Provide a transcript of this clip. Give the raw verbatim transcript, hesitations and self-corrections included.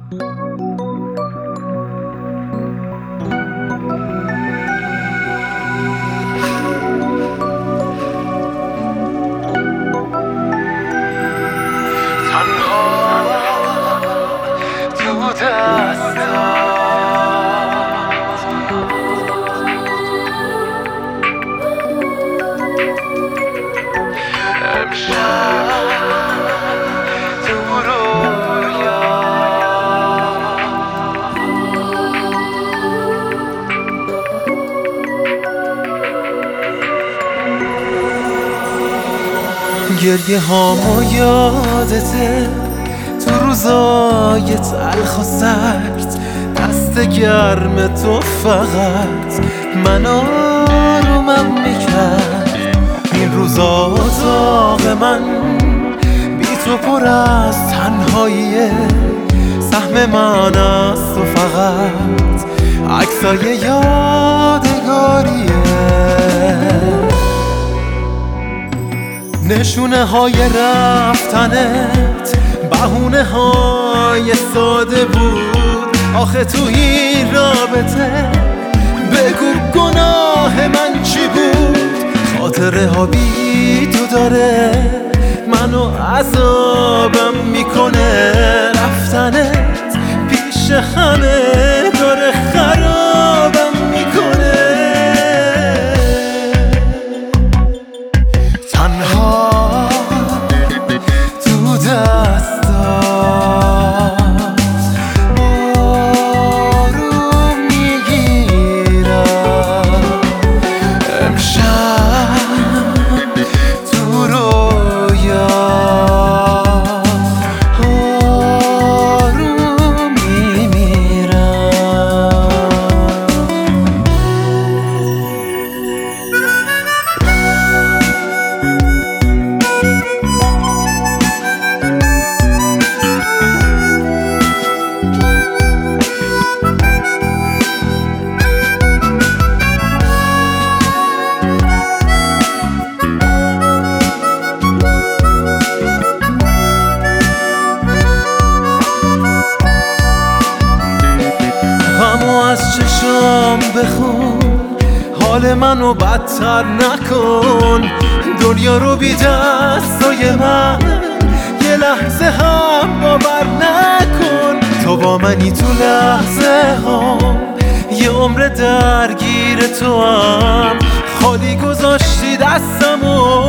گریه هامو یادته تو روزای تلخ و سرد، دست گرم تو فقط من آرومم میکرد. این روزا اتاق من بی تو پر از تنهاییه، سهم من از تو فقط عکسای یادگاریه. نشونه های رفتنت بهونه های ساده بود، آخه تو این رابطه بگو گناه من چی بود؟ خاطره ها بی تو داره منو عذابم میکنه، رفتنت پیش همه داره خرابم میکنه. تنها تو دستات آروم میگیرم، امشب تو رویا آروم میمیرم. از چشام بخون، حال منو بدتر نکن، دنیا رو بی دستای من یه لحظه هم باور نکن. تو با منی تو لحظه هم، یه عمر درگیر تو هم، خالی گذاشتی دستمو